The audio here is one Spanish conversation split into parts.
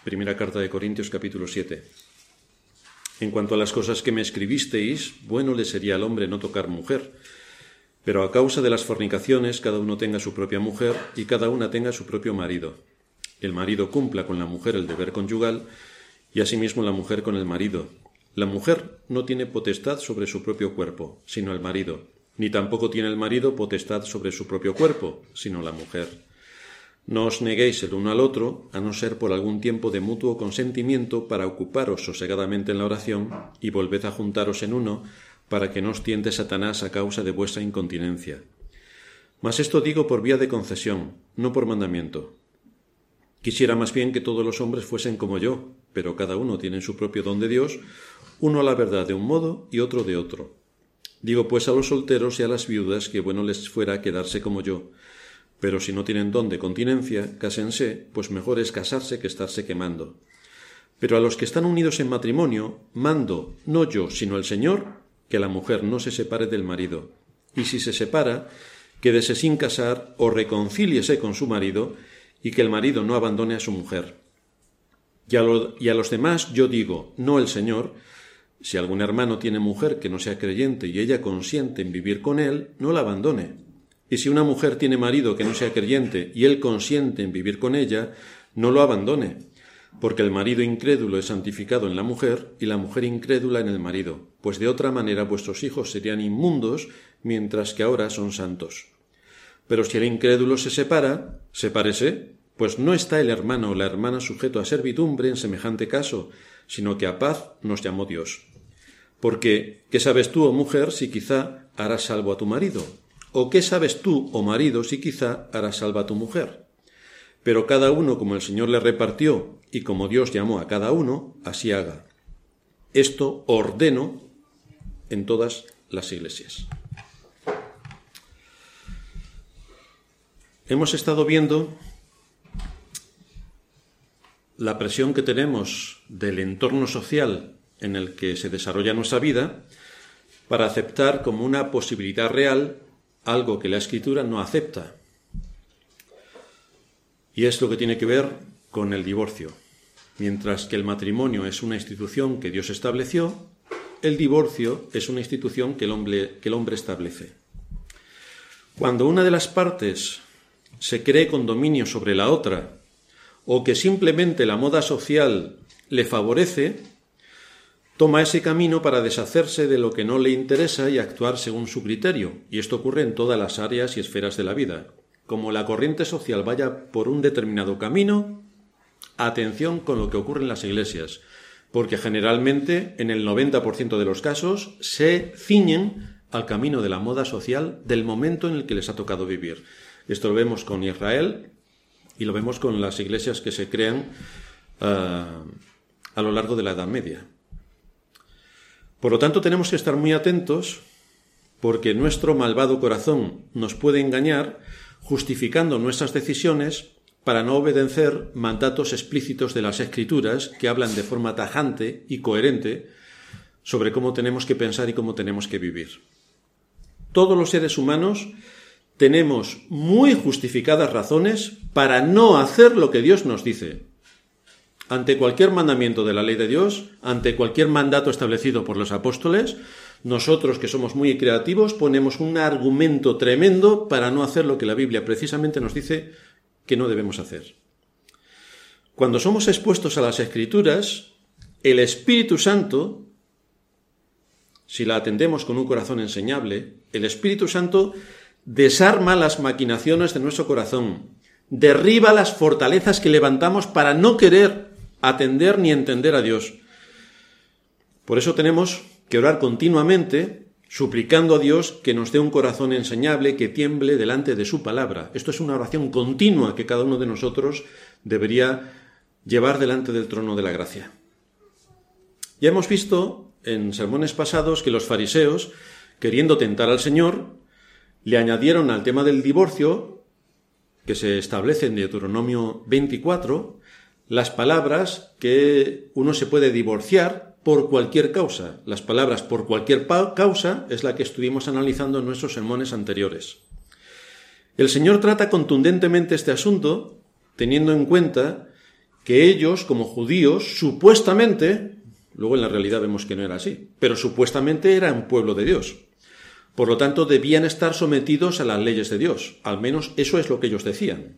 Primera carta de Corintios, capítulo 7. En cuanto a las cosas que me escribisteis, bueno le sería al hombre no tocar mujer, pero a causa de las fornicaciones cada uno tenga su propia mujer y cada una tenga su propio marido. El marido cumpla con la mujer el deber conyugal y asimismo la mujer con el marido. La mujer no tiene potestad sobre su propio cuerpo, sino el marido, ni tampoco tiene el marido potestad sobre su propio cuerpo, sino la mujer. No os neguéis el uno al otro, a no ser por algún tiempo de mutuo consentimiento para ocuparos sosegadamente en la oración, y volved a juntaros en uno, para que no os tiente Satanás a causa de vuestra incontinencia. Mas esto digo por vía de concesión, no por mandamiento. Quisiera más bien que todos los hombres fuesen como yo, pero cada uno tiene su propio don de Dios, uno a la verdad de un modo y otro de otro. Digo pues a los solteros y a las viudas que bueno les fuera quedarse como yo, pero si no tienen don de continencia, cásense, pues mejor es casarse que estarse quemando. Pero a los que están unidos en matrimonio, mando, no yo, sino el Señor, que la mujer no se separe del marido, y si se separa, quédese sin casar o reconcíliese con su marido, y que el marido no abandone a su mujer. Y a los demás yo digo, no el Señor, si algún hermano tiene mujer que no sea creyente y ella consiente en vivir con él, no la abandone. Y si una mujer tiene marido que no sea creyente y él consiente en vivir con ella, no lo abandone, porque el marido incrédulo es santificado en la mujer y la mujer incrédula en el marido, pues de otra manera vuestros hijos serían inmundos, mientras que ahora son santos. Pero si el incrédulo se separa, sepárese, pues no está el hermano o la hermana sujeto a servidumbre en semejante caso, sino que a paz nos llamó Dios. Porque, ¿qué sabes tú, oh mujer, si quizá harás salvo a tu marido? ¿O qué sabes tú, oh marido, si quizá harás salva a tu mujer? Pero cada uno como el Señor le repartió y como Dios llamó a cada uno, así haga. Esto ordeno en todas las iglesias. Hemos estado viendo la presión que tenemos del entorno social en el que se desarrolla nuestra vida para aceptar como una posibilidad real algo que la Escritura no acepta. Y es lo que tiene que ver con el divorcio. Mientras que el matrimonio es una institución que Dios estableció, el divorcio es una institución que el hombre establece. Cuando una de las partes se cree con dominio sobre la otra, o que simplemente la moda social le favorece, toma ese camino para deshacerse de lo que no le interesa y actuar según su criterio, y esto ocurre en todas las áreas y esferas de la vida. Como la corriente social vaya por un determinado camino, atención con lo que ocurre en las iglesias, porque generalmente, en el 90% de los casos, se ciñen al camino de la moda social del momento en el que les ha tocado vivir. Esto lo vemos con Israel y lo vemos con las iglesias que se crean a lo largo de la Edad Media. Por lo tanto, tenemos que estar muy atentos porque nuestro malvado corazón nos puede engañar justificando nuestras decisiones para no obedecer mandatos explícitos de las Escrituras que hablan de forma tajante y coherente sobre cómo tenemos que pensar y cómo tenemos que vivir. Todos los seres humanos tenemos muy justificadas razones para no hacer lo que Dios nos dice. Ante cualquier mandamiento de la ley de Dios, ante cualquier mandato establecido por los apóstoles, nosotros que somos muy creativos ponemos un argumento tremendo para no hacer lo que la Biblia precisamente nos dice que no debemos hacer. Cuando somos expuestos a las Escrituras, el Espíritu Santo, si la atendemos con un corazón enseñable, el Espíritu Santo desarma las maquinaciones de nuestro corazón, derriba las fortalezas que levantamos para no querer atender ni entender a Dios. Por eso tenemos que orar continuamente, suplicando a Dios que nos dé un corazón enseñable que tiemble delante de su palabra. Esto es una oración continua que cada uno de nosotros debería llevar delante del trono de la gracia. Ya hemos visto en sermones pasados que los fariseos, queriendo tentar al Señor, le añadieron al tema del divorcio, que se establece en Deuteronomio 24, las palabras que uno se puede divorciar por cualquier causa. Las palabras por cualquier causa es la que estuvimos analizando en nuestros sermones anteriores. El Señor trata contundentemente este asunto teniendo en cuenta que ellos, como judíos, supuestamente, luego en la realidad vemos que no era así, pero supuestamente eran pueblo de Dios. Por lo tanto, debían estar sometidos a las leyes de Dios. Al menos eso es lo que ellos decían.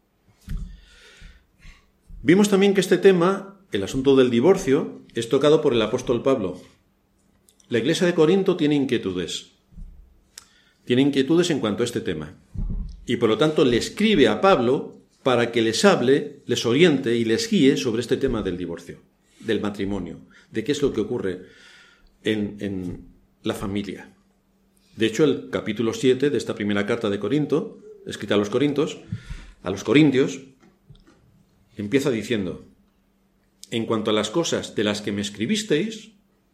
Vimos también que este tema, el asunto del divorcio, es tocado por el apóstol Pablo. La iglesia de Corinto tiene inquietudes. Tiene inquietudes en cuanto a este tema. Y por lo tanto le escribe a Pablo para que les hable, les oriente y les guíe sobre este tema del divorcio, del matrimonio, de qué es lo que ocurre en la familia. De hecho, el capítulo 7 de esta primera carta de Corinto, escrita a los Corintios, empieza diciendo: en cuanto a las cosas de las que me escribisteis,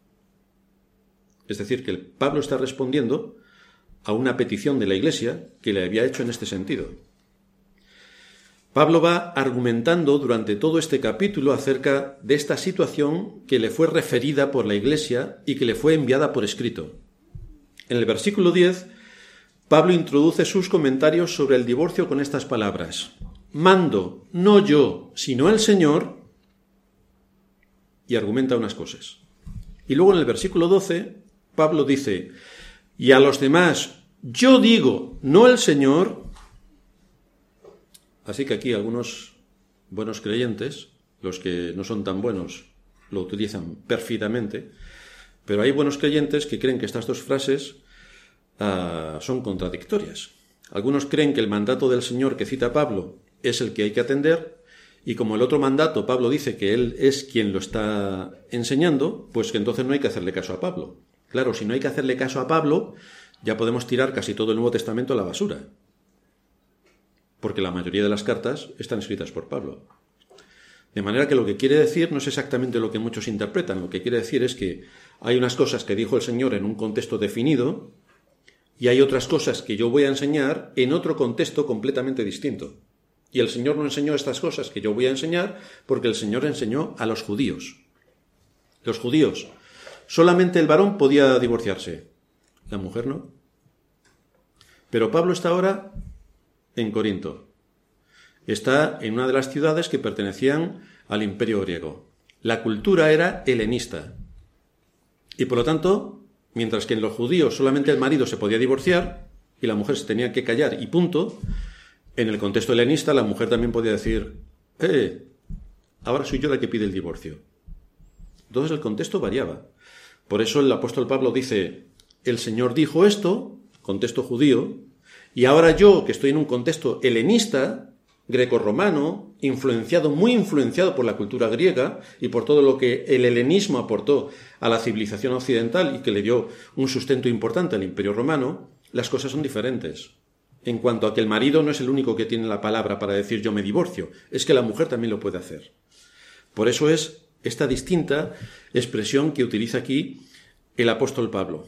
es decir, que Pablo está respondiendo a una petición de la Iglesia que le había hecho en este sentido. Pablo va argumentando durante todo este capítulo acerca de esta situación que le fue referida por la Iglesia y que le fue enviada por escrito. En el versículo 10, Pablo introduce sus comentarios sobre el divorcio con estas palabras: mando, no yo, sino el Señor, y argumenta unas cosas. Y luego en el versículo 12, Pablo dice: y a los demás, yo digo, no el Señor. Así que aquí algunos buenos creyentes, los que no son tan buenos, lo utilizan pérfidamente, pero hay buenos creyentes que creen que estas dos frases son contradictorias. Algunos creen que el mandato del Señor que cita Pablo es el que hay que atender, y como el otro mandato Pablo dice que él es quien lo está enseñando, pues que entonces no hay que hacerle caso a Pablo. Claro, si no hay que hacerle caso a Pablo, ya podemos tirar casi todo el Nuevo Testamento a la basura, porque la mayoría de las cartas están escritas por Pablo. De manera que lo que quiere decir no es exactamente lo que muchos interpretan. Lo que quiere decir es que hay unas cosas que dijo el Señor en un contexto definido y hay otras cosas que yo voy a enseñar en otro contexto completamente distinto. Y el Señor no enseñó estas cosas que yo voy a enseñar porque el Señor enseñó a los judíos. Los judíos, solamente el varón podía divorciarse, la mujer no. Pero Pablo está ahora en Corinto. Está en una de las ciudades que pertenecían al Imperio griego. La cultura era helenista. Y por lo tanto, mientras que en los judíos solamente el marido se podía divorciar y la mujer se tenía que callar y punto, en el contexto helenista la mujer también podía decir: ahora soy yo la que pide el divorcio. Entonces el contexto variaba. Por eso el apóstol Pablo dice: el Señor dijo esto, contexto judío, y ahora yo, que estoy en un contexto helenista, grecorromano, muy influenciado por la cultura griega y por todo lo que el helenismo aportó a la civilización occidental y que le dio un sustento importante al Imperio Romano, las cosas son diferentes. En cuanto a que el marido no es el único que tiene la palabra para decir yo me divorcio, es que la mujer también lo puede hacer. Por eso es esta distinta expresión que utiliza aquí el apóstol Pablo.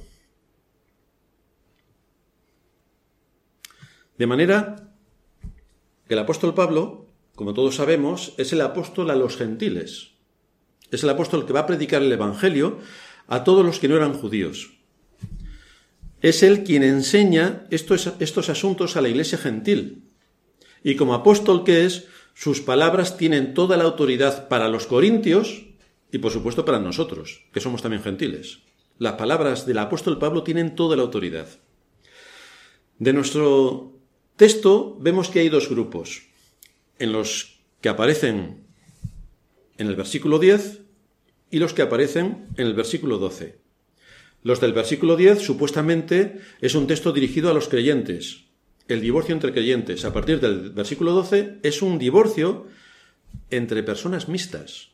De manera que el apóstol Pablo, como todos sabemos, es el apóstol a los gentiles. Es el apóstol que va a predicar el Evangelio a todos los que no eran judíos. Es él quien enseña estos asuntos a la iglesia gentil. Y como apóstol que es, sus palabras tienen toda la autoridad para los corintios y por supuesto para nosotros, que somos también gentiles. Las palabras del apóstol Pablo tienen toda la autoridad. De nuestro texto vemos que hay dos grupos, en los que aparecen en el versículo 10 y los que aparecen en el versículo 12. Los del versículo 10 supuestamente es un texto dirigido a los creyentes. El divorcio entre creyentes a partir del versículo 12 es un divorcio entre personas mixtas.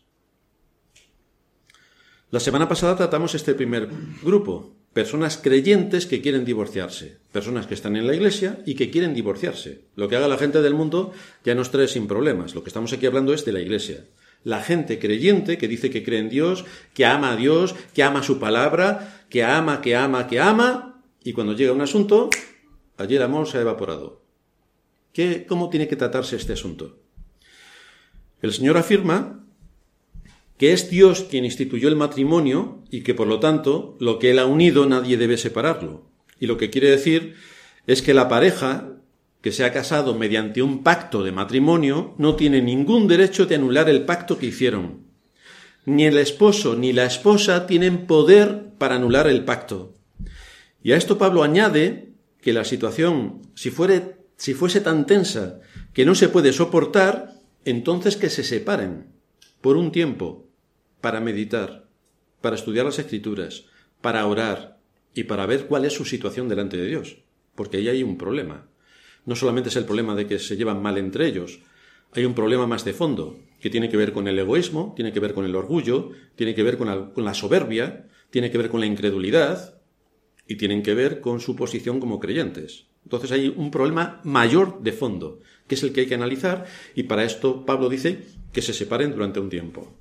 La semana pasada tratamos este primer grupo, personas creyentes que quieren divorciarse, personas que están en la iglesia y que quieren divorciarse. Lo que haga la gente del mundo ya nos trae sin problemas. Lo que estamos aquí hablando es de la iglesia. La gente creyente que dice que cree en Dios, que ama a Dios, que ama su palabra, que ama, y cuando llega un asunto, allí el amor se ha evaporado. ¿Cómo tiene que tratarse este asunto? El Señor afirma que es Dios quien instituyó el matrimonio y que, por lo tanto, lo que Él ha unido nadie debe separarlo. Y lo que quiere decir es que la pareja que se ha casado mediante un pacto de matrimonio no tiene ningún derecho de anular el pacto que hicieron. Ni el esposo ni la esposa tienen poder para anular el pacto. Y a esto Pablo añade que la situación, si fuese tan tensa que no se puede soportar, entonces que se separen por un tiempo para meditar, para estudiar las Escrituras, para orar y para ver cuál es su situación delante de Dios, porque ahí hay un problema. No solamente es el problema de que se llevan mal entre ellos, hay un problema más de fondo, que tiene que ver con el egoísmo, tiene que ver con el orgullo, tiene que ver con la soberbia, tiene que ver con la incredulidad y tienen que ver con su posición como creyentes. Entonces hay un problema mayor de fondo, que es el que hay que analizar, y para esto Pablo dice que se separen durante un tiempo.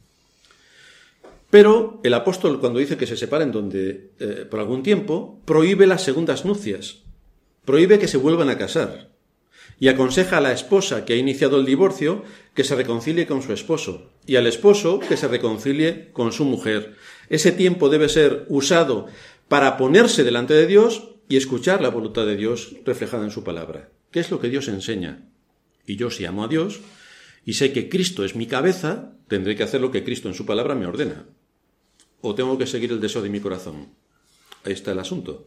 Pero el apóstol, cuando dice que se separen por algún tiempo, prohíbe las segundas nupcias, prohíbe que se vuelvan a casar, y aconseja a la esposa que ha iniciado el divorcio que se reconcilie con su esposo, y al esposo que se reconcilie con su mujer. Ese tiempo debe ser usado para ponerse delante de Dios y escuchar la voluntad de Dios reflejada en su palabra. ¿Qué es lo que Dios enseña? Y yo, si amo a Dios y sé que Cristo es mi cabeza, tendré que hacer lo que Cristo en su palabra me ordena. ¿O tengo que seguir el deseo de mi corazón? Ahí está el asunto.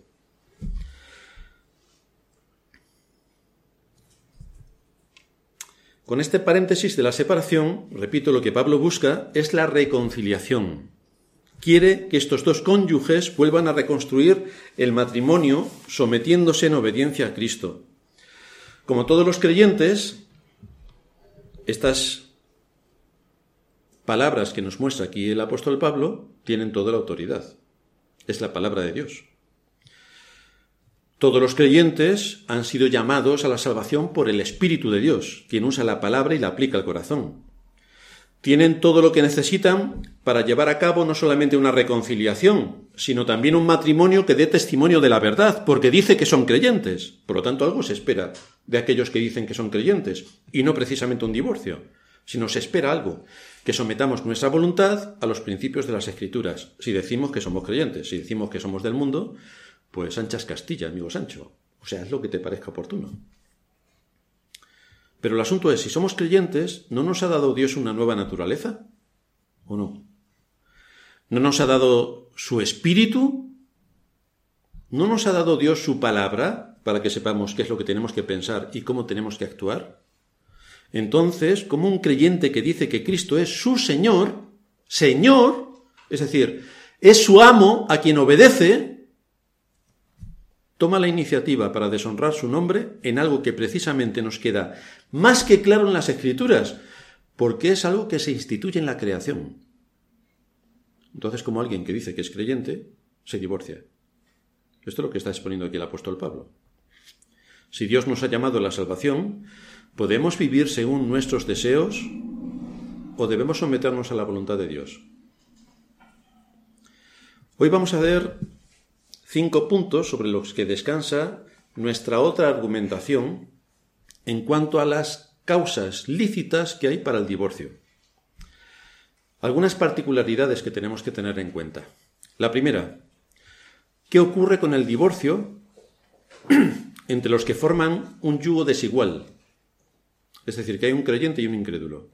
Con este paréntesis de la separación, repito, lo que Pablo busca es la reconciliación. Quiere que estos dos cónyuges vuelvan a reconstruir el matrimonio sometiéndose en obediencia a Cristo. Como todos los creyentes, estas palabras que nos muestra aquí el apóstol Pablo tienen toda la autoridad. Es la palabra de Dios. Todos los creyentes han sido llamados a la salvación por el Espíritu de Dios, quien usa la palabra y la aplica al corazón. Tienen todo lo que necesitan para llevar a cabo no solamente una reconciliación, sino también un matrimonio que dé testimonio de la verdad, porque dice que son creyentes. Por lo tanto, algo se espera de aquellos que dicen que son creyentes, y no precisamente un divorcio, sino se espera algo, que sometamos nuestra voluntad a los principios de las Escrituras. Si decimos que somos creyentes, si decimos que somos del mundo, pues ancha es Castilla, amigo Sancho. O sea, es lo que te parezca oportuno. Pero el asunto es, si somos creyentes, ¿no nos ha dado Dios una nueva naturaleza? ¿O no? ¿No nos ha dado su espíritu? ¿No nos ha dado Dios su palabra para que sepamos qué es lo que tenemos que pensar y cómo tenemos que actuar? Entonces, como un creyente que dice que Cristo es su Señor, es decir, es su amo a quien obedece, toma la iniciativa para deshonrar su nombre en algo que precisamente nos queda más que claro en las Escrituras, porque es algo que se instituye en la creación. Entonces, como alguien que dice que es creyente, se divorcia. Esto es lo que está exponiendo aquí el apóstol Pablo. Si Dios nos ha llamado a la salvación, ¿podemos vivir según nuestros deseos o debemos someternos a la voluntad de Dios? Hoy vamos a ver 5 puntos sobre los que descansa nuestra otra argumentación en cuanto a las causas lícitas que hay para el divorcio. Algunas particularidades que tenemos que tener en cuenta. La primera, ¿qué ocurre con el divorcio entre los que forman un yugo desigual? Es decir, que hay un creyente y un incrédulo.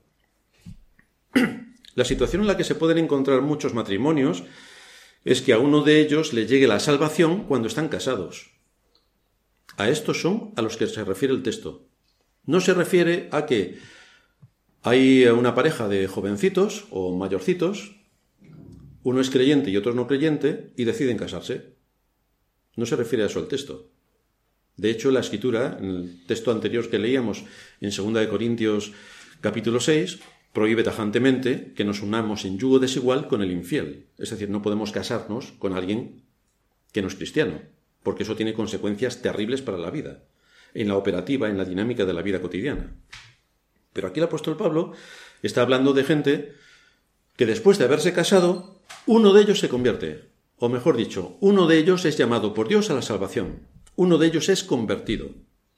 La situación en la que se pueden encontrar muchos matrimonios es que a uno de ellos le llegue la salvación cuando están casados. A estos son a los que se refiere el texto. No se refiere a que hay una pareja de jovencitos o mayorcitos, uno es creyente y otro no creyente, y deciden casarse. No se refiere a eso el texto. De hecho, la Escritura, en el texto anterior que leíamos en 2 Corintios capítulo 6, prohíbe tajantemente que nos unamos en yugo desigual con el infiel. Es decir, no podemos casarnos con alguien que no es cristiano, porque eso tiene consecuencias terribles para la vida, en la operativa, en la dinámica de la vida cotidiana. Pero aquí el apóstol Pablo está hablando de gente que después de haberse casado, uno de ellos se convierte, o mejor dicho, uno de ellos es llamado por Dios a la salvación, uno de ellos es convertido.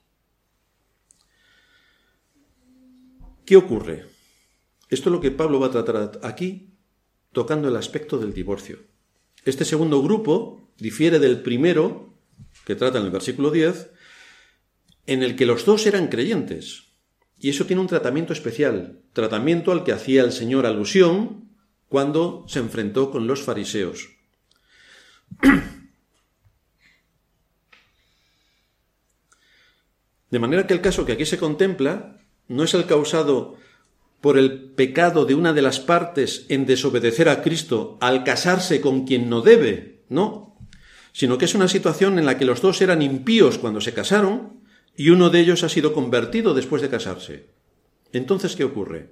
¿Qué ocurre? Esto es lo que Pablo va a tratar aquí, tocando el aspecto del divorcio. Este segundo grupo difiere del primero, que trata en el versículo 10, en el que los dos eran creyentes. Y eso tiene un tratamiento especial, tratamiento al que hacía el Señor alusión cuando se enfrentó con los fariseos. De manera que el caso que aquí se contempla no es el causado por el pecado de una de las partes en desobedecer a Cristo al casarse con quien no debe, no, sino que es una situación en la que los dos eran impíos cuando se casaron y uno de ellos ha sido convertido después de casarse. Entonces, ¿qué ocurre?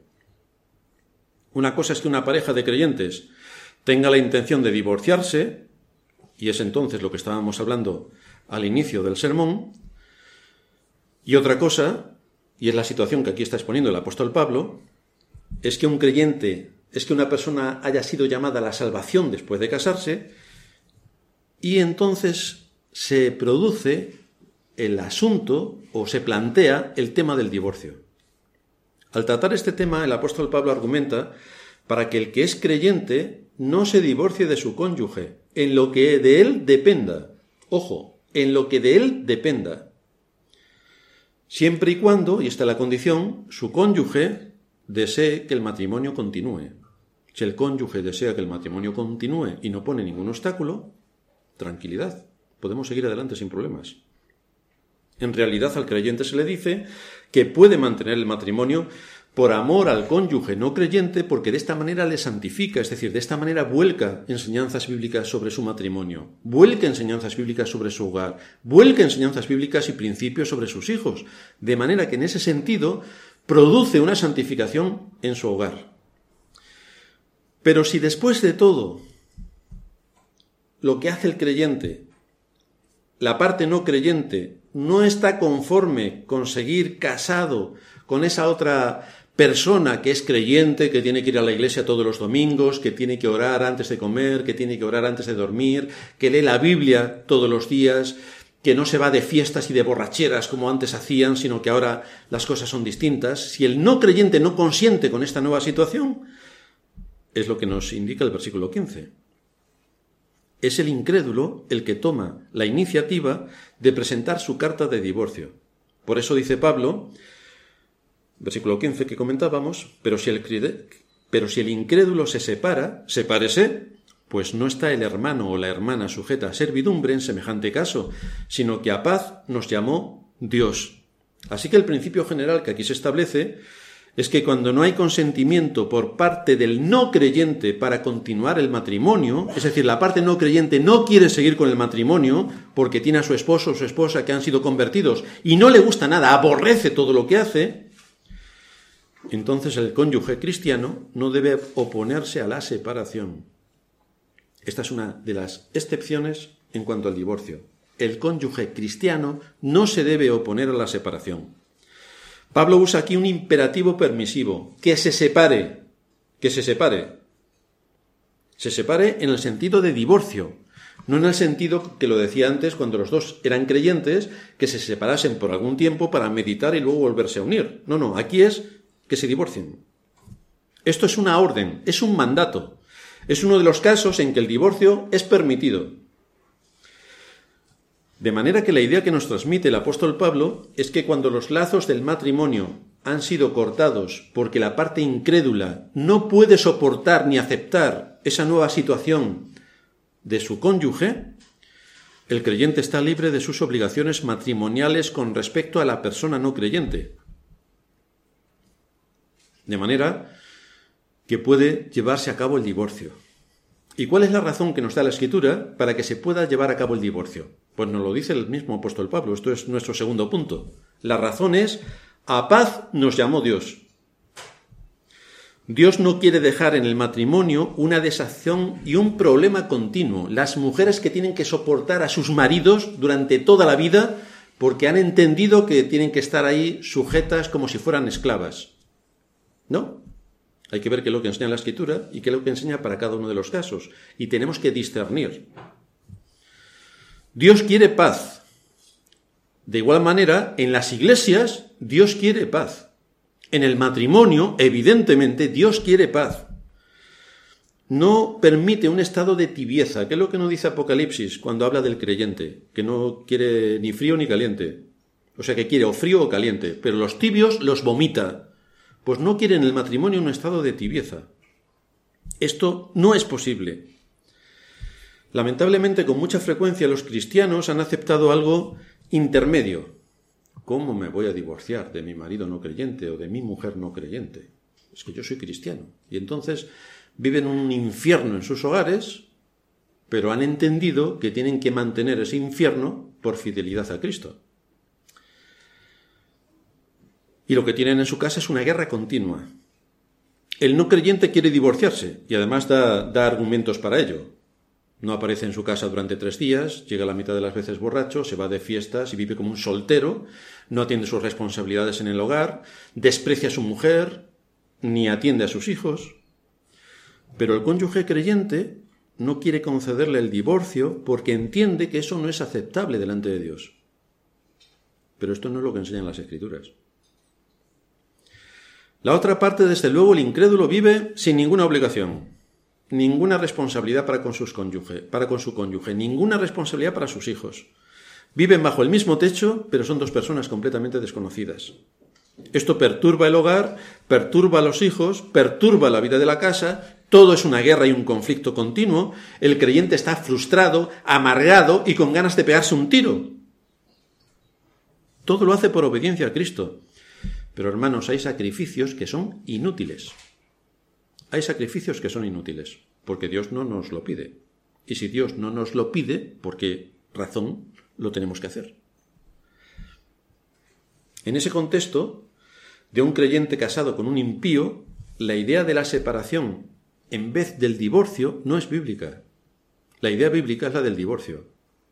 Una cosa es que una pareja de creyentes tenga la intención de divorciarse, y es entonces lo que estábamos hablando al inicio del sermón, y otra cosa, y es la situación que aquí está exponiendo el apóstol Pablo, es que una persona haya sido llamada a la salvación después de casarse, y entonces se produce el asunto o se plantea el tema del divorcio. Al tratar este tema, el apóstol Pablo argumenta para que el que es creyente no se divorcie de su cónyuge, en lo que de él dependa. Ojo, en lo que de él dependa. Siempre y cuando, y esta es la condición, su cónyuge desee que el matrimonio continúe. Si el cónyuge desea que el matrimonio continúe y no pone ningún obstáculo, tranquilidad, podemos seguir adelante sin problemas. En realidad al creyente se le dice que puede mantener el matrimonio por amor al cónyuge no creyente, porque de esta manera le santifica, es decir, de esta manera vuelca enseñanzas bíblicas sobre su matrimonio, vuelca enseñanzas bíblicas sobre su hogar, vuelca enseñanzas bíblicas y principios sobre sus hijos, de manera que en ese sentido produce una santificación en su hogar. Pero si después de todo lo que hace el creyente, la parte no creyente, no está conforme con seguir casado con esa otra persona que es creyente, que tiene que ir a la iglesia todos los domingos, que tiene que orar antes de comer, que tiene que orar antes de dormir, que lee la Biblia todos los días, que no se va de fiestas y de borracheras como antes hacían, sino que ahora las cosas son distintas. Si el no creyente no consiente con esta nueva situación, es lo que nos indica el versículo 15. Es el incrédulo el que toma la iniciativa de presentar su carta de divorcio. Por eso dice Pablo, versículo 15 que comentábamos, pero si el incrédulo se separa, sepárese, pues no está el hermano o la hermana sujeta a servidumbre en semejante caso, sino que a paz nos llamó Dios. Así que el principio general que aquí se establece es que cuando no hay consentimiento por parte del no creyente para continuar el matrimonio, es decir, la parte no creyente no quiere seguir con el matrimonio porque tiene a su esposo o su esposa que han sido convertidos y no le gusta nada, aborrece todo lo que hace, entonces el cónyuge cristiano no debe oponerse a la separación. Esta es una de las excepciones en cuanto al divorcio. El cónyuge cristiano no se debe oponer a la separación. Pablo usa aquí un imperativo permisivo, que se separe. Se separe en el sentido de divorcio, no en el sentido que lo decía antes cuando los dos eran creyentes, que se separasen por algún tiempo para meditar y luego volverse a unir. No, aquí es que se divorcien. Esto es una orden, es un mandato. Es uno de los casos en que el divorcio es permitido. De manera que la idea que nos transmite el apóstol Pablo es que cuando los lazos del matrimonio han sido cortados porque la parte incrédula no puede soportar ni aceptar esa nueva situación de su cónyuge, el creyente está libre de sus obligaciones matrimoniales con respecto a la persona no creyente. De manera que puede llevarse a cabo el divorcio. ¿Y cuál es la razón que nos da la Escritura para que se pueda llevar a cabo el divorcio? Pues nos lo dice el mismo apóstol Pablo. Esto es nuestro segundo punto. La razón es, a paz nos llamó Dios. Dios no quiere dejar en el matrimonio una desazón y un problema continuo. Las mujeres que tienen que soportar a sus maridos durante toda la vida porque han entendido que tienen que estar ahí sujetas como si fueran esclavas. ¿No? Hay que ver qué es lo que enseña la Escritura y qué es lo que enseña para cada uno de los casos. Y tenemos que discernir. Dios quiere paz. De igual manera, en las iglesias, Dios quiere paz. En el matrimonio, evidentemente, Dios quiere paz. No permite un estado de tibieza, que es lo que nos dice Apocalipsis cuando habla del creyente, que no quiere ni frío ni caliente. O sea que quiere o frío o caliente, pero los tibios los vomita. Pues no quieren el matrimonio en un estado de tibieza. Esto no es posible. Lamentablemente, con mucha frecuencia los cristianos han aceptado algo intermedio. ¿Cómo me voy a divorciar de mi marido no creyente o de mi mujer no creyente? Es que yo soy cristiano. Y entonces viven un infierno en sus hogares, pero han entendido que tienen que mantener ese infierno por fidelidad a Cristo. Y lo que tienen en su casa es una guerra continua. El no creyente quiere divorciarse y además da argumentos para ello. No aparece en su casa durante 3 días, llega la mitad de las veces borracho, se va de fiestas y vive como un soltero, no atiende sus responsabilidades en el hogar, desprecia a su mujer, ni atiende a sus hijos. Pero el cónyuge creyente no quiere concederle el divorcio porque entiende que eso no es aceptable delante de Dios. Pero esto no es lo que enseñan las Escrituras. La otra parte, desde luego, el incrédulo vive sin ninguna obligación, ninguna responsabilidad para con su cónyuge, ninguna responsabilidad para sus hijos. Viven bajo el mismo techo, pero son 2 personas completamente desconocidas. Esto perturba el hogar, perturba a los hijos, perturba la vida de la casa, todo es una guerra y un conflicto continuo. El creyente está frustrado, amargado y con ganas de pegarse un tiro. Todo lo hace por obediencia a Cristo. Pero hermanos, hay sacrificios que son inútiles. Hay sacrificios que son inútiles, porque Dios no nos lo pide. Y si Dios no nos lo pide, ¿por qué razón lo tenemos que hacer? En ese contexto, de un creyente casado con un impío, la idea de la separación en vez del divorcio no es bíblica. La idea bíblica es la del divorcio.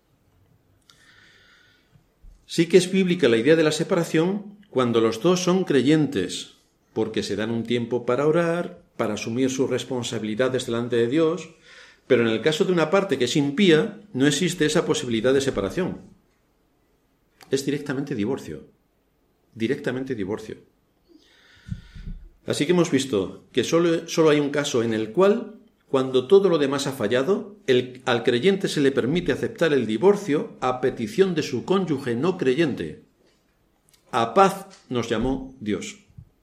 Sí que es bíblica la idea de la separación cuando los 2 son creyentes, porque se dan un tiempo para orar, para asumir sus responsabilidades delante de Dios, pero en el caso de una parte que es impía, no existe esa posibilidad de separación. Es directamente divorcio. Directamente divorcio. Así que hemos visto que solo hay un caso en el cual, cuando todo lo demás ha fallado, al creyente se le permite aceptar el divorcio a petición de su cónyuge no creyente. A paz nos llamó Dios.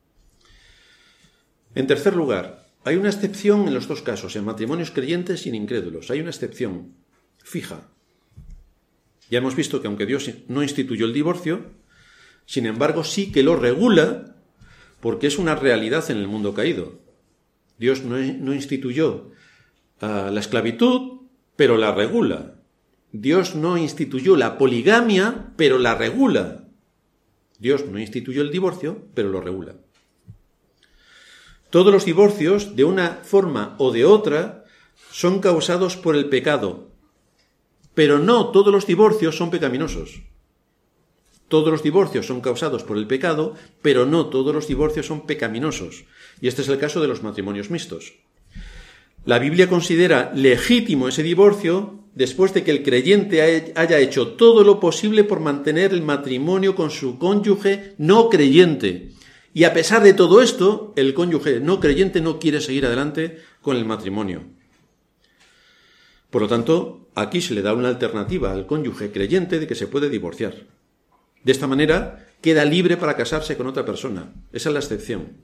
En tercer lugar, hay una excepción en los 2 casos, en matrimonios creyentes y en incrédulos. Hay una excepción fija. Ya hemos visto que aunque Dios no instituyó el divorcio, sin embargo sí que lo regula porque es una realidad en el mundo caído. Dios no instituyó la esclavitud, pero la regula. Dios no instituyó la poligamia, pero la regula. Dios no instituyó el divorcio, pero lo regula. Todos los divorcios, de una forma o de otra, son causados por el pecado, pero no todos los divorcios son pecaminosos. Todos los divorcios son causados por el pecado, pero no todos los divorcios son pecaminosos. Y este es el caso de los matrimonios mixtos. La Biblia considera legítimo ese divorcio después de que el creyente haya hecho todo lo posible por mantener el matrimonio con su cónyuge no creyente. Y a pesar de todo esto, el cónyuge no creyente no quiere seguir adelante con el matrimonio. Por lo tanto, aquí se le da una alternativa al cónyuge creyente de que se puede divorciar. De esta manera, queda libre para casarse con otra persona. Esa es la excepción.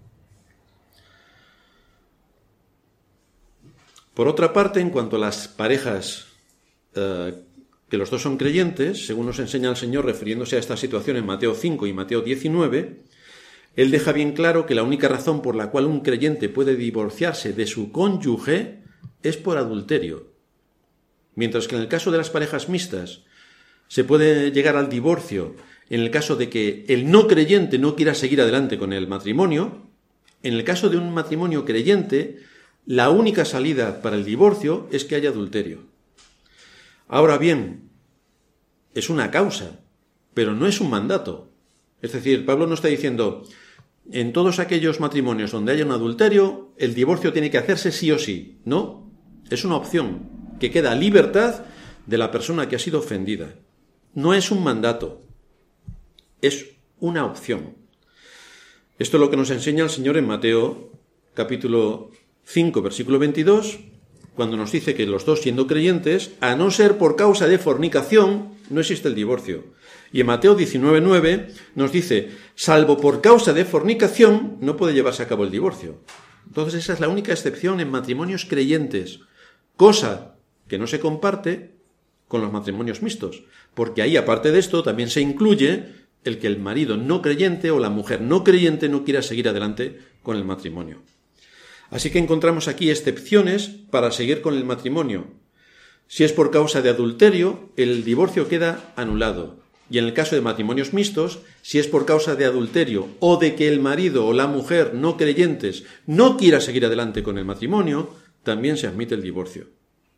Por otra parte, en cuanto a las parejas que los 2 son creyentes, según nos enseña el Señor refiriéndose a esta situación en Mateo 5 y Mateo 19, Él deja bien claro que la única razón por la cual un creyente puede divorciarse de su cónyuge es por adulterio. Mientras que en el caso de las parejas mixtas se puede llegar al divorcio en el caso de que el no creyente no quiera seguir adelante con el matrimonio, en el caso de un matrimonio creyente, la única salida para el divorcio es que haya adulterio. Ahora bien, es una causa, pero no es un mandato. Es decir, Pablo no está diciendo, en todos aquellos matrimonios donde haya un adulterio, el divorcio tiene que hacerse sí o sí. No, es una opción que queda a libertad de la persona que ha sido ofendida. No es un mandato, es una opción. Esto es lo que nos enseña el Señor en Mateo capítulo 5, versículo 22, cuando nos dice que los 2 siendo creyentes, a no ser por causa de fornicación, no existe el divorcio. Y en Mateo 19:9 nos dice, salvo por causa de fornicación, no puede llevarse a cabo el divorcio. Entonces esa es la única excepción en matrimonios creyentes, cosa que no se comparte con los matrimonios mixtos, porque ahí, aparte de esto, también se incluye el que el marido no creyente o la mujer no creyente no quiera seguir adelante con el matrimonio. Así que encontramos aquí excepciones para seguir con el matrimonio. Si es por causa de adulterio, el divorcio queda anulado. Y en el caso de matrimonios mixtos, si es por causa de adulterio o de que el marido o la mujer no creyentes no quiera seguir adelante con el matrimonio, también se admite el divorcio.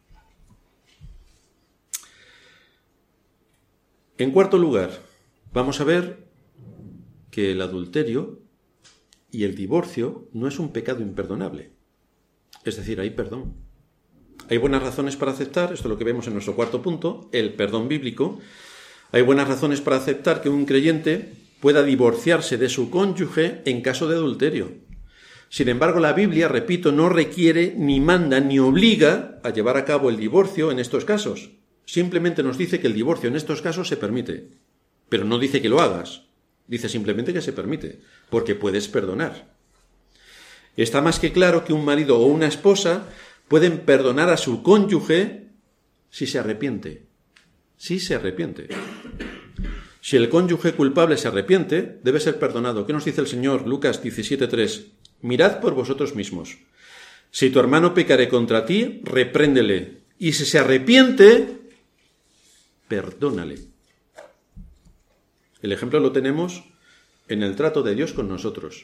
En cuarto lugar, vamos a ver que el adulterio y el divorcio no es un pecado imperdonable. Es decir, hay perdón. Hay buenas razones para aceptar, esto es lo que vemos en nuestro cuarto punto, el perdón bíblico. Hay buenas razones para aceptar que un creyente pueda divorciarse de su cónyuge en caso de adulterio. Sin embargo, la Biblia, repito, no requiere, ni manda, ni obliga a llevar a cabo el divorcio en estos casos. Simplemente nos dice que el divorcio en estos casos se permite, pero no dice que lo hagas. Dice simplemente que se permite, porque puedes perdonar. Está más que claro que un marido o una esposa pueden perdonar a su cónyuge si se arrepiente. Si se arrepiente. Si el cónyuge culpable se arrepiente, debe ser perdonado. ¿Qué nos dice el Señor? Lucas 17:3. Mirad por vosotros mismos. Si tu hermano pecare contra ti, repréndele. Y si se arrepiente, perdónale. El ejemplo lo tenemos en el trato de Dios con nosotros.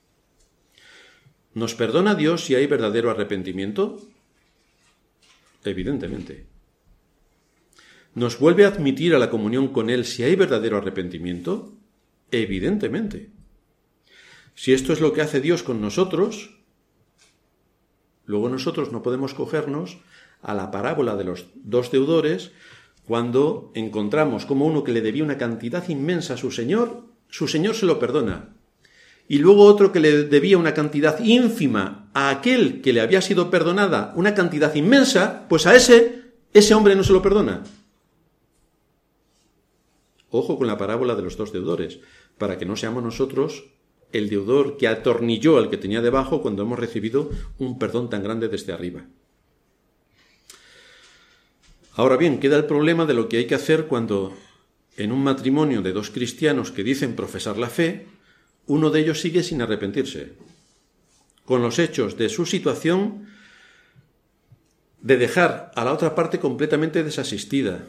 ¿Nos perdona Dios si hay verdadero arrepentimiento? Evidentemente. ¿Nos vuelve a admitir a la comunión con Él si hay verdadero arrepentimiento? Evidentemente. Si esto es lo que hace Dios con nosotros, luego nosotros no podemos cogernos a la parábola de los dos deudores cuando encontramos como uno que le debía una cantidad inmensa a su señor se lo perdona. Y luego otro que le debía una cantidad ínfima a aquel que le había sido perdonada una cantidad inmensa, pues a ese hombre no se lo perdona. Ojo con la parábola de los dos deudores, para que no seamos nosotros el deudor que atornilló al que tenía debajo cuando hemos recibido un perdón tan grande desde arriba. Ahora bien, queda el problema de lo que hay que hacer cuando en un matrimonio de dos cristianos que dicen profesar la fe, uno de ellos sigue sin arrepentirse, con los hechos de su situación de dejar a la otra parte completamente desasistida,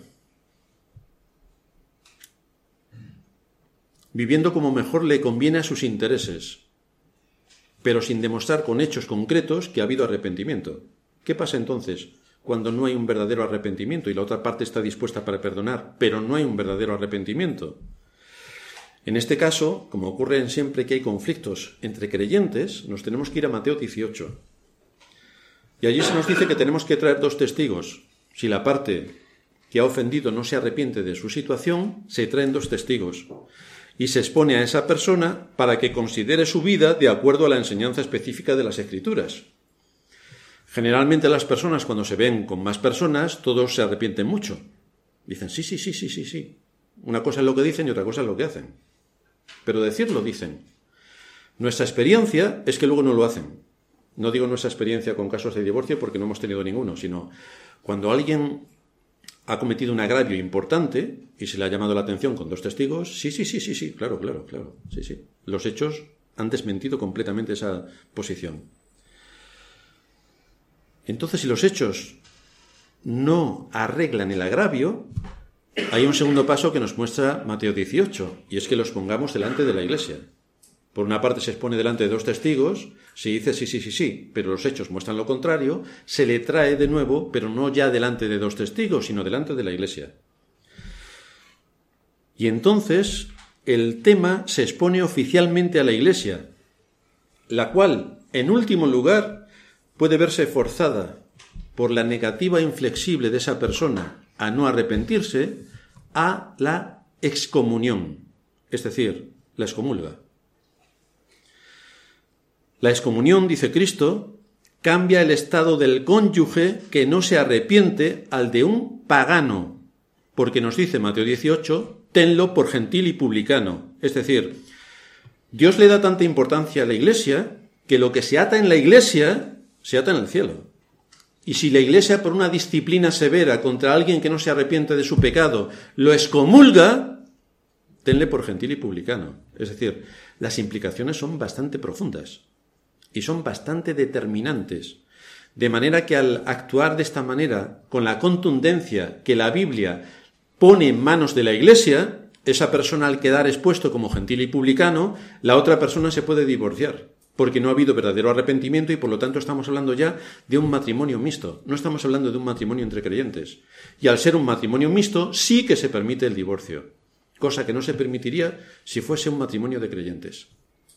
viviendo como mejor le conviene a sus intereses, pero sin demostrar con hechos concretos que ha habido arrepentimiento. ¿Qué pasa entonces cuando no hay un verdadero arrepentimiento y la otra parte está dispuesta para perdonar, pero no hay un verdadero arrepentimiento? En este caso, como ocurre siempre que hay conflictos entre creyentes, nos tenemos que ir a Mateo 18. Y allí se nos dice que tenemos que traer dos testigos. Si la parte que ha ofendido no se arrepiente de su situación, se traen dos testigos. Y se expone a esa persona para que considere su vida de acuerdo a la enseñanza específica de las Escrituras. Generalmente las personas, cuando se ven con más personas, todos se arrepienten mucho. Dicen, sí. Una cosa es lo que dicen y otra cosa es lo que hacen. Pero decirlo dicen. Nuestra experiencia es que luego no lo hacen. No digo nuestra experiencia con casos de divorcio porque no hemos tenido ninguno, sino cuando alguien ha cometido un agravio importante y se le ha llamado la atención con dos testigos, sí, claro, sí. Los hechos han desmentido completamente esa posición. Entonces, si los hechos no arreglan el agravio, hay un segundo paso que nos muestra Mateo 18, y es que los pongamos delante de la Iglesia. Por una parte se expone delante de dos testigos, se dice sí, pero los hechos muestran lo contrario, se le trae de nuevo, pero no ya delante de dos testigos, sino delante de la Iglesia. Y entonces el tema se expone oficialmente a la Iglesia, la cual, en último lugar, puede verse forzada por la negativa inflexible de esa persona a no arrepentirse, a la excomunión, es decir, la excomulga. La excomunión, dice Cristo, cambia el estado del cónyuge que no se arrepiente al de un pagano, porque nos dice Mateo 18, tenlo por gentil y publicano. Es decir, Dios le da tanta importancia a la Iglesia que lo que se ata en la Iglesia se ata en el cielo. Y si la Iglesia, por una disciplina severa contra alguien que no se arrepiente de su pecado, lo excomulga, tenle por gentil y publicano. Es decir, las implicaciones son bastante profundas y son bastante determinantes. De manera que al actuar de esta manera, con la contundencia que la Biblia pone en manos de la Iglesia, esa persona al quedar expuesto como gentil y publicano, la otra persona se puede divorciar, porque no ha habido verdadero arrepentimiento y por lo tanto estamos hablando ya de un matrimonio mixto, no estamos hablando de un matrimonio entre creyentes. Y al ser un matrimonio mixto sí que se permite el divorcio, cosa que no se permitiría si fuese un matrimonio de creyentes.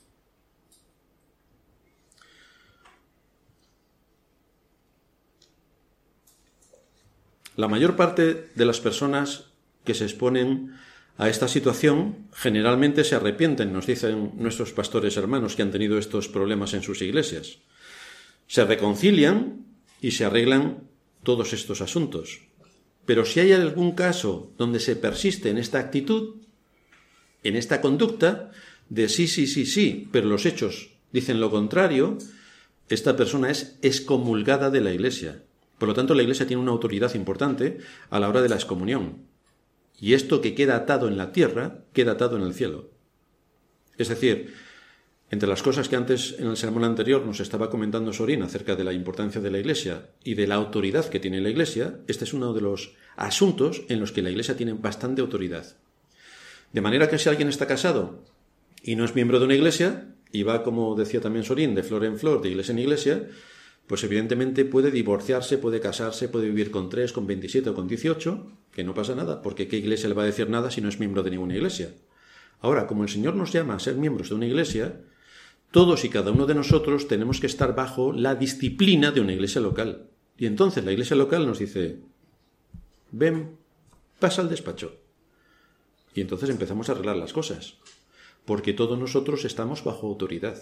La mayor parte de las personas que se exponen a esta situación generalmente se arrepienten, nos dicen nuestros pastores hermanos que han tenido estos problemas en sus iglesias. Se reconcilian y se arreglan todos estos asuntos. Pero si hay algún caso donde se persiste en esta actitud, en esta conducta de sí, pero los hechos dicen lo contrario, esta persona es excomulgada de la Iglesia. Por lo tanto, la Iglesia tiene una autoridad importante a la hora de la excomunión. Y esto que queda atado en la tierra, queda atado en el cielo. Es decir, entre las cosas que antes en el sermón anterior nos estaba comentando Sorín acerca de la importancia de la Iglesia y de la autoridad que tiene la Iglesia, este es uno de los asuntos en los que la Iglesia tiene bastante autoridad. De manera que si alguien está casado y no es miembro de una iglesia, y va, como decía también Sorín, de flor en flor, de iglesia en iglesia, pues evidentemente puede divorciarse, puede casarse, puede vivir con 3, con 27 o con 18, que no pasa nada, porque ¿qué iglesia le va a decir nada si no es miembro de ninguna iglesia? Ahora, como el Señor nos llama a ser miembros de una iglesia, todos y cada uno de nosotros tenemos que estar bajo la disciplina de una iglesia local. Y entonces la iglesia local nos dice, ven, pasa al despacho. Y entonces empezamos a arreglar las cosas, porque todos nosotros estamos bajo autoridad.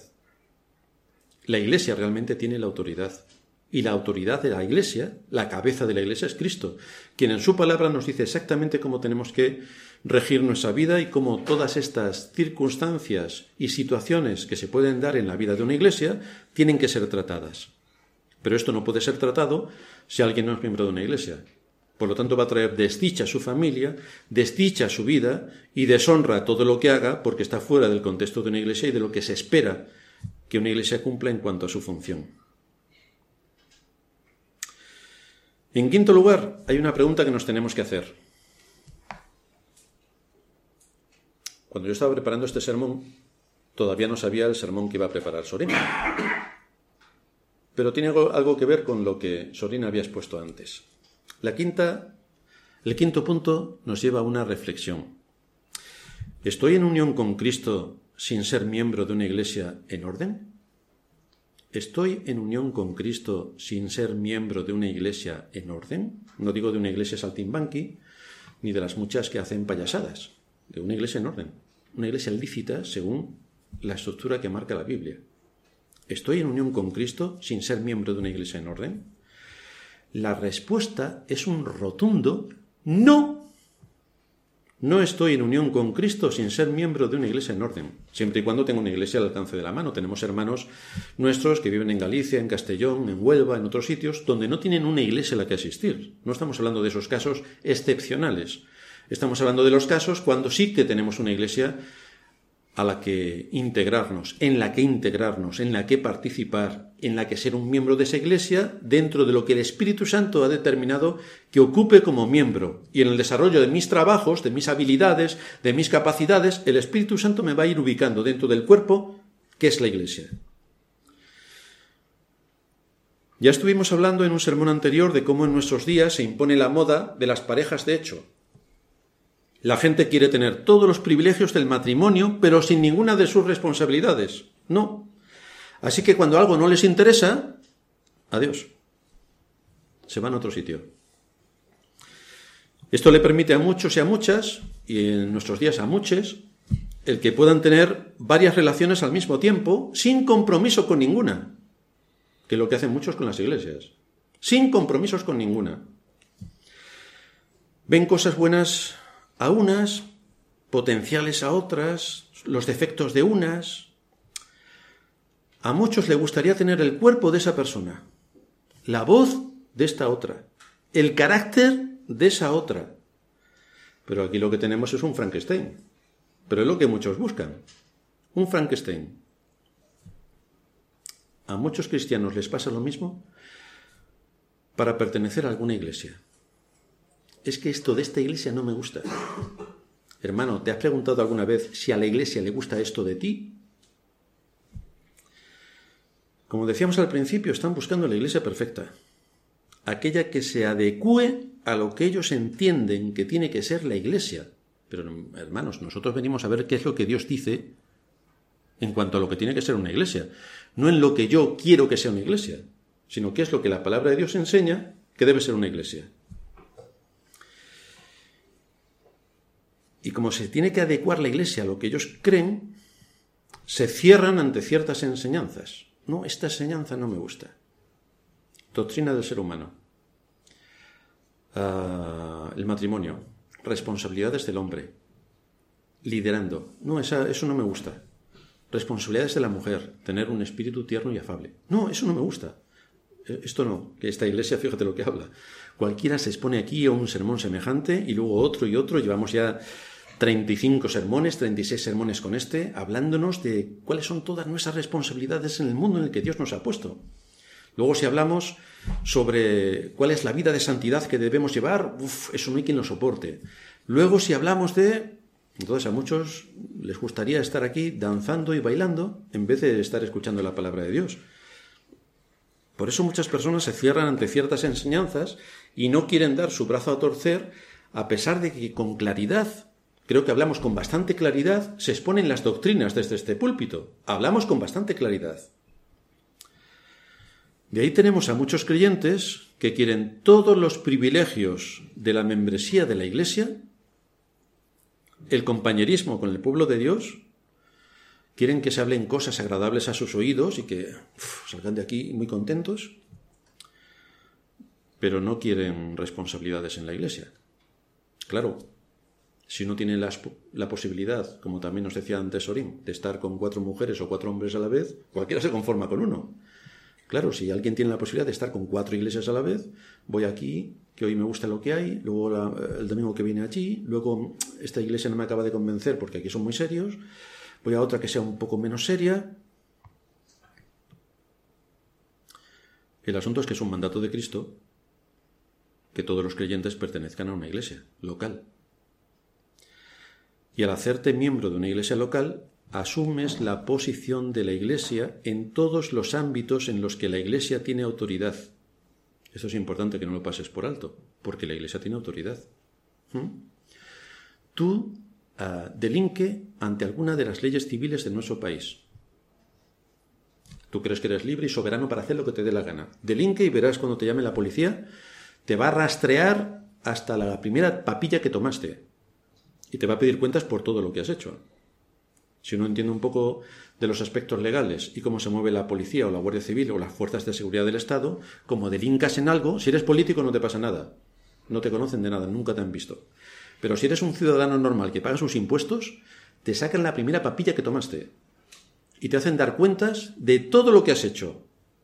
La Iglesia realmente tiene la autoridad. Y la autoridad de la Iglesia, la cabeza de la Iglesia es Cristo, quien en su palabra nos dice exactamente cómo tenemos que regir nuestra vida y cómo todas estas circunstancias y situaciones que se pueden dar en la vida de una Iglesia tienen que ser tratadas. Pero esto no puede ser tratado si alguien no es miembro de una Iglesia. Por lo tanto, va a traer desdicha a su familia, desdicha a su vida y deshonra a todo lo que haga porque está fuera del contexto de una Iglesia y de lo que se espera que una Iglesia cumpla en cuanto a su función. En quinto lugar, hay una pregunta que nos tenemos que hacer. Cuando yo estaba preparando este sermón, todavía no sabía el sermón que iba a preparar Sorín. Pero tiene algo que ver con lo que Sorín había expuesto antes. El quinto punto nos lleva a una reflexión. ¿Estoy en unión con Cristo sin ser miembro de una iglesia en orden? ¿Estoy en unión con Cristo sin ser miembro de una iglesia en orden? No digo de una iglesia saltimbanqui, ni de las muchas que hacen payasadas, de una iglesia en orden, una iglesia lícita según la estructura que marca la Biblia. ¿Estoy en unión con Cristo sin ser miembro de una iglesia en orden? La respuesta es un rotundo no. No estoy en unión con Cristo sin ser miembro de una iglesia en orden, siempre y cuando tenga una iglesia al alcance de la mano. Tenemos hermanos nuestros que viven en Galicia, en Castellón, en Huelva, en otros sitios, donde no tienen una iglesia a la que asistir. No estamos hablando de esos casos excepcionales. Estamos hablando de los casos cuando sí que tenemos una iglesia a la que integrarnos, en la que participar, en la que ser un miembro de esa iglesia dentro de lo que el Espíritu Santo ha determinado que ocupe como miembro. Y en el desarrollo de mis trabajos, de mis habilidades, de mis capacidades, el Espíritu Santo me va a ir ubicando dentro del cuerpo que es la iglesia. Ya estuvimos hablando en un sermón anterior de cómo en nuestros días se impone la moda de las parejas de hecho. La gente quiere tener todos los privilegios del matrimonio, pero sin ninguna de sus responsabilidades. No. Así que cuando algo no les interesa, adiós. Se van a otro sitio. Esto le permite a muchos y a muchas, y en nuestros días a muchos, el que puedan tener varias relaciones al mismo tiempo, sin compromiso con ninguna, que es lo que hacen muchos con las iglesias. Sin compromisos con ninguna. Ven cosas buenas a unas, potenciales a otras, los defectos de unas. A muchos les gustaría tener el cuerpo de esa persona, la voz de esta otra, el carácter de esa otra. Pero aquí lo que tenemos es un Frankenstein. Pero es lo que muchos buscan, un Frankenstein. A muchos cristianos les pasa lo mismo para pertenecer a alguna iglesia. Es que esto de esta iglesia no me gusta. Hermano, ¿te has preguntado alguna vez si a la iglesia le gusta esto de ti? Como decíamos al principio, están buscando la iglesia perfecta, aquella que se adecúe a lo que ellos entienden que tiene que ser la iglesia. Pero, hermanos, nosotros venimos a ver qué es lo que Dios dice en cuanto a lo que tiene que ser una iglesia. No en lo que yo quiero que sea una iglesia, sino qué es lo que la palabra de Dios enseña que debe ser una iglesia. Y como se tiene que adecuar la iglesia a lo que ellos creen, se cierran ante ciertas enseñanzas. No, esta enseñanza no me gusta. Doctrina del ser humano. El matrimonio. Responsabilidades del hombre. Liderando. No, eso no me gusta. Responsabilidades de la mujer. Tener un espíritu tierno y afable. No, eso no me gusta. Esto no. Que esta iglesia, fíjate lo que habla. Cualquiera se expone aquí a un sermón semejante y luego otro y otro. Llevamos ya 35 sermones, 36 sermones con este, hablándonos de cuáles son todas nuestras responsabilidades en el mundo en el que Dios nos ha puesto. Luego, si hablamos sobre cuál es la vida de santidad que debemos llevar, eso no hay quien lo soporte. Luego, si hablamos de... Entonces, a muchos les gustaría estar aquí danzando y bailando en vez de estar escuchando la palabra de Dios. Por eso muchas personas se cierran ante ciertas enseñanzas y no quieren dar su brazo a torcer, a pesar de que con claridad, creo que hablamos con bastante claridad, se exponen las doctrinas desde este púlpito. Hablamos con bastante claridad. De ahí tenemos a muchos creyentes que quieren todos los privilegios de la membresía de la Iglesia, el compañerismo con el pueblo de Dios, quieren que se hablen cosas agradables a sus oídos y que salgan de aquí muy contentos, pero no quieren responsabilidades en la Iglesia. Claro, si uno tiene la posibilidad, como también nos decía antes Orín, de estar con 4 mujeres o 4 hombres a la vez, cualquiera se conforma con uno. Claro, si alguien tiene la posibilidad de estar con 4 iglesias a la vez, voy aquí, que hoy me gusta lo que hay, luego el domingo que viene allí, luego esta iglesia no me acaba de convencer porque aquí son muy serios, voy a otra que sea un poco menos seria. El asunto es que es un mandato de Cristo que todos los creyentes pertenezcan a una iglesia local. Y al hacerte miembro de una iglesia local, asumes la posición de la iglesia en todos los ámbitos en los que la iglesia tiene autoridad. Esto es importante que no lo pases por alto, porque la iglesia tiene autoridad. Tú delinque ante alguna de las leyes civiles de nuestro país. Tú crees que eres libre y soberano para hacer lo que te dé la gana. Delinque y verás cuando te llame la policía, te va a rastrear hasta la primera papilla que tomaste y te va a pedir cuentas por todo lo que has hecho. Si uno entiende un poco de los aspectos legales y cómo se mueve la policía o la Guardia Civil o las fuerzas de seguridad del Estado, como delincas en algo, si eres político no te pasa nada. No te conocen de nada, nunca te han visto. Pero si eres un ciudadano normal que paga sus impuestos, te sacan la primera papilla que tomaste y te hacen dar cuentas de todo lo que has hecho.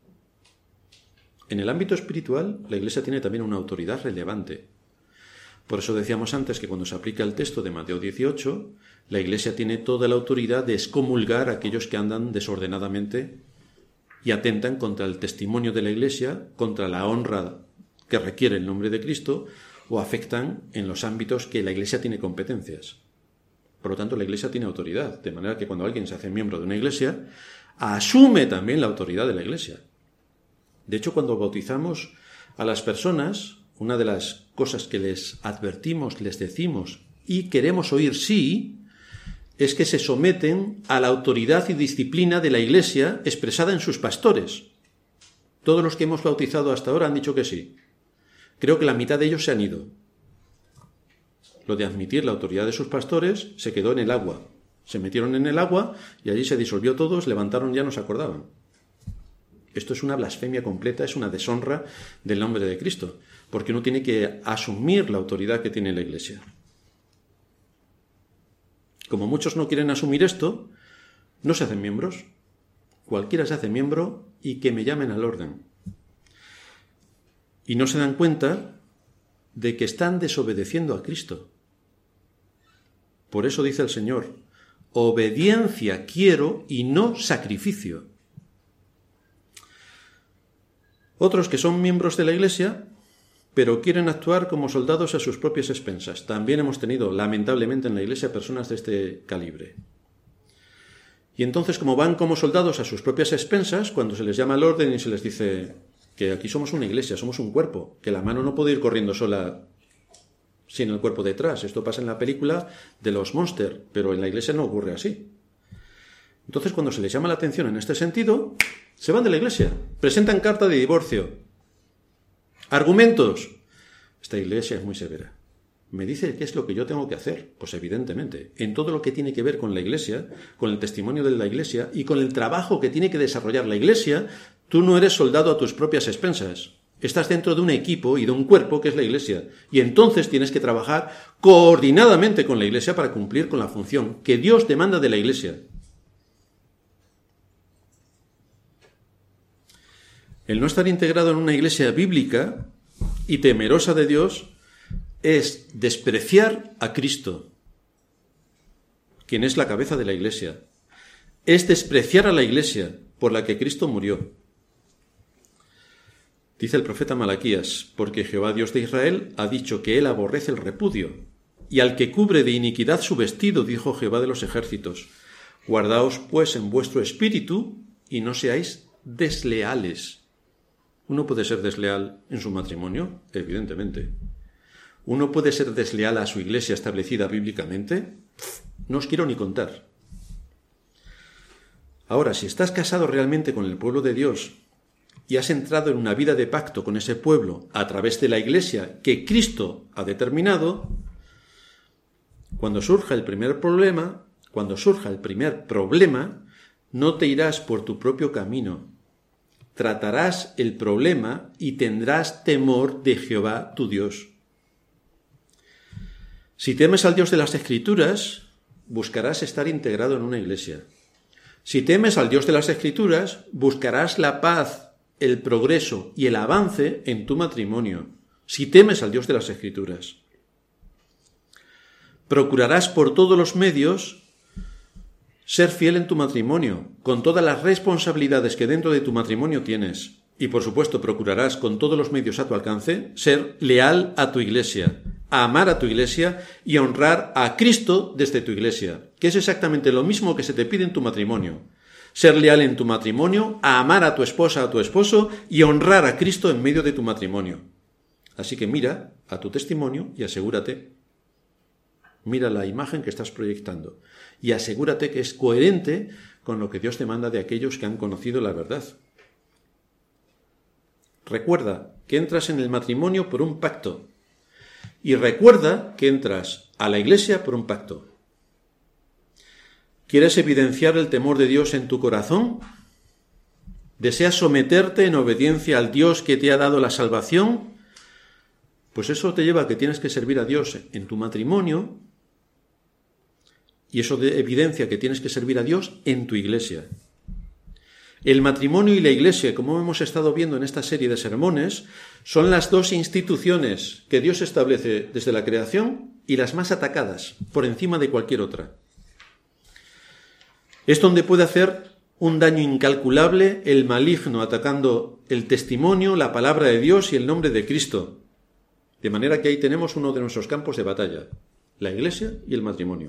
En el ámbito espiritual, la Iglesia tiene también una autoridad relevante. Por eso decíamos antes que cuando se aplica el texto de Mateo 18, la Iglesia tiene toda la autoridad de excomulgar a aquellos que andan desordenadamente y atentan contra el testimonio de la Iglesia, contra la honra que requiere el nombre de Cristo, o afectan en los ámbitos que la Iglesia tiene competencias. Por lo tanto, la Iglesia tiene autoridad, de manera que cuando alguien se hace miembro de una Iglesia, asume también la autoridad de la Iglesia. De hecho, cuando bautizamos a las personas, una de las cosas que les advertimos, les decimos y queremos oír sí, es que se someten a la autoridad y disciplina de la Iglesia expresada en sus pastores. Todos los que hemos bautizado hasta ahora han dicho que sí. Creo que la mitad de ellos se han ido. Lo de admitir la autoridad de sus pastores se quedó en el agua. Se metieron en el agua y allí se disolvió todo, se levantaron, ya no se acordaban. Esto es una blasfemia completa, es una deshonra del nombre de Cristo. porque uno tiene que asumir la autoridad que tiene la Iglesia. Como muchos no quieren asumir esto, no se hacen miembros. Cualquiera se hace miembro y que me llamen al orden. Y no se dan cuenta de que están desobedeciendo a Cristo. Por eso dice el Señor, obediencia quiero y no sacrificio. Otros que son miembros de la Iglesia, pero quieren actuar como soldados a sus propias expensas. También hemos tenido, lamentablemente, en la Iglesia personas de este calibre. Y entonces, como van como soldados a sus propias expensas, cuando se les llama al orden y se les dice que aquí somos una iglesia, somos un cuerpo, que la mano no puede ir corriendo sola sin el cuerpo detrás. Esto pasa en la película de los Monsters, pero en la Iglesia no ocurre así. Entonces, cuando se les llama la atención en este sentido, se van de la Iglesia, presentan carta de divorcio. Argumentos. Esta Iglesia es muy severa. ¿Me dice qué es lo que yo tengo que hacer? Pues evidentemente, en todo lo que tiene que ver con la Iglesia, con el testimonio de la Iglesia y con el trabajo que tiene que desarrollar la Iglesia, tú no eres soldado a tus propias expensas. Estás dentro de un equipo y de un cuerpo que es la Iglesia. Y entonces tienes que trabajar coordinadamente con la Iglesia para cumplir con la función que Dios demanda de la Iglesia. El no estar integrado en una Iglesia bíblica y temerosa de Dios es despreciar a Cristo, quien es la cabeza de la Iglesia. Es despreciar a la Iglesia por la que Cristo murió. Dice el profeta Malaquías, porque Jehová Dios de Israel ha dicho que él aborrece el repudio, y al que cubre de iniquidad su vestido, dijo Jehová de los ejércitos. Guardaos pues en vuestro espíritu y no seáis desleales. ¿Uno puede ser desleal en su matrimonio? Evidentemente. ¿Uno puede ser desleal a su iglesia establecida bíblicamente? No os quiero ni contar. Ahora, si estás casado realmente con el pueblo de Dios y has entrado en una vida de pacto con ese pueblo a través de la iglesia que Cristo ha determinado, cuando surja el primer problema, no te irás por tu propio camino. Tratarás el problema y tendrás temor de Jehová tu Dios. Si temes al Dios de las Escrituras, buscarás estar integrado en una iglesia. Si temes al Dios de las Escrituras, buscarás la paz, el progreso y el avance en tu matrimonio. Si temes al Dios de las Escrituras. Procurarás por todos los medios ser fiel en tu matrimonio, con todas las responsabilidades que dentro de tu matrimonio tienes. Y por supuesto procurarás con todos los medios a tu alcance ser leal a tu iglesia, a amar a tu iglesia y a honrar a Cristo desde tu iglesia, que es exactamente lo mismo que se te pide en tu matrimonio. Ser leal en tu matrimonio, a amar a tu esposa, a tu esposo y a honrar a Cristo en medio de tu matrimonio. Así que mira a tu testimonio y asegúrate. Mira la imagen que estás proyectando y asegúrate que es coherente con lo que Dios demanda de aquellos que han conocido la verdad. Recuerda que entras en el matrimonio por un pacto y recuerda que entras a la iglesia por un pacto. ¿Quieres evidenciar el temor de Dios en tu corazón? ¿Deseas someterte en obediencia al Dios que te ha dado la salvación? Pues eso te lleva a que tienes que servir a Dios en tu matrimonio y eso evidencia que tienes que servir a Dios en tu iglesia. El matrimonio y la iglesia, como hemos estado viendo en esta serie de sermones, son las dos instituciones que Dios establece desde la creación y las más atacadas por encima de cualquier otra. Es donde puede hacer un daño incalculable el maligno atacando el testimonio, la palabra de Dios y el nombre de Cristo. De manera que ahí tenemos uno de nuestros campos de batalla, la iglesia y el matrimonio.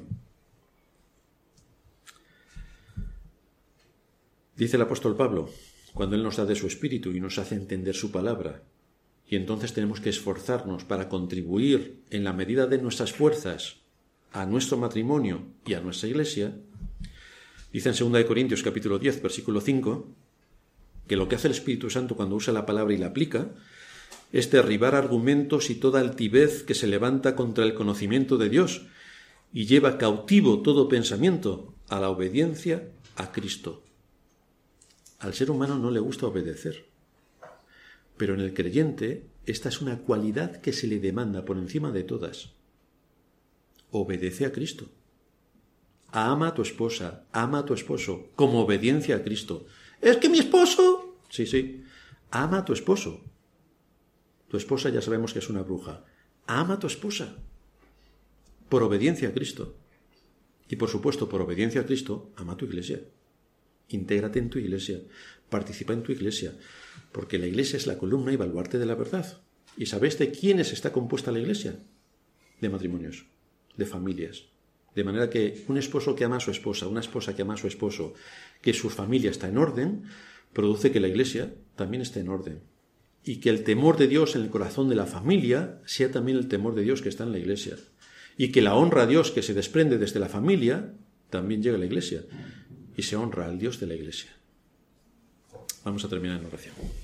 Dice el apóstol Pablo, cuando él nos da de su espíritu y nos hace entender su palabra, y entonces tenemos que esforzarnos para contribuir en la medida de nuestras fuerzas a nuestro matrimonio y a nuestra iglesia, dice en 2 Corintios capítulo 10, versículo 5, que lo que hace el Espíritu Santo cuando usa la palabra y la aplica es derribar argumentos y toda altivez que se levanta contra el conocimiento de Dios y lleva cautivo todo pensamiento a la obediencia a Cristo. Al ser humano no le gusta obedecer, pero en el creyente Esta es una cualidad que se le demanda por encima de todas. Obedece a Cristo. Ama a tu esposa, ama a tu esposo, como obediencia a Cristo. ¿Es que mi esposo? Sí, sí. Ama a tu esposo. Tu esposa ya sabemos que es una bruja. Ama a tu esposa. Por obediencia a Cristo. Y por supuesto, por obediencia a Cristo, ama a tu iglesia. Intégrate en tu iglesia. Participa en tu iglesia. Porque la iglesia es la columna y baluarte de la verdad. ¿Y sabéis de quiénes está compuesta la iglesia? De matrimonios, de familias. De manera que un esposo que ama a su esposa, una esposa que ama a su esposo, que su familia está en orden, produce que la iglesia también esté en orden. Y que el temor de Dios en el corazón de la familia sea también el temor de Dios que está en la iglesia. Y que la honra a Dios que se desprende desde la familia también llega a la iglesia. Y se honra al Dios de la iglesia. Vamos a terminar en oración.